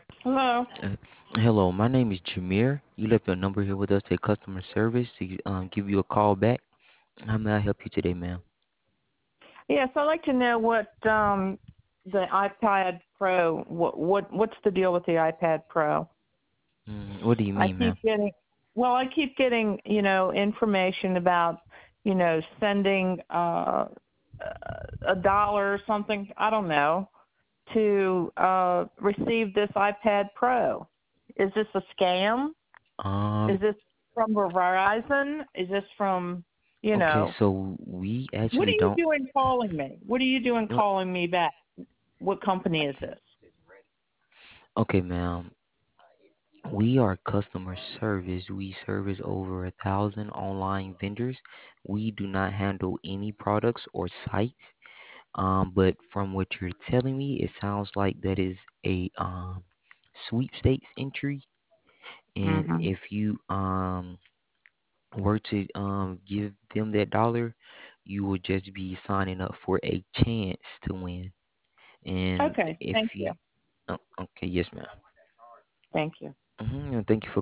Hello. Uh, Hello, my name is Jameer. You left your number here with us at customer service to give you a call back. How may I help you today, ma'am? Yes, I'd like to know what the iPad Pro. What's the deal with the iPad Pro? What do you I mean, ma'am? keep getting I keep getting information about sending a dollar or something. I don't know to receive this iPad Pro. Is this a scam? Um, Is this from Verizon? Is this from you okay, know? so we What are actually you don't. doing calling me? What are you doing What? calling me back? What company is this? Okay, ma'am. We are customer service. We service over 1,000 online vendors. We do not handle any products or sites. But from what you're telling me, it sounds like that is a sweepstakes entry. And Mhm. if you were to give them that dollar, you will just be signing up for a chance to win. And Okay. Thank if you. you, okay, yes, ma'am. Thank you. Thank you for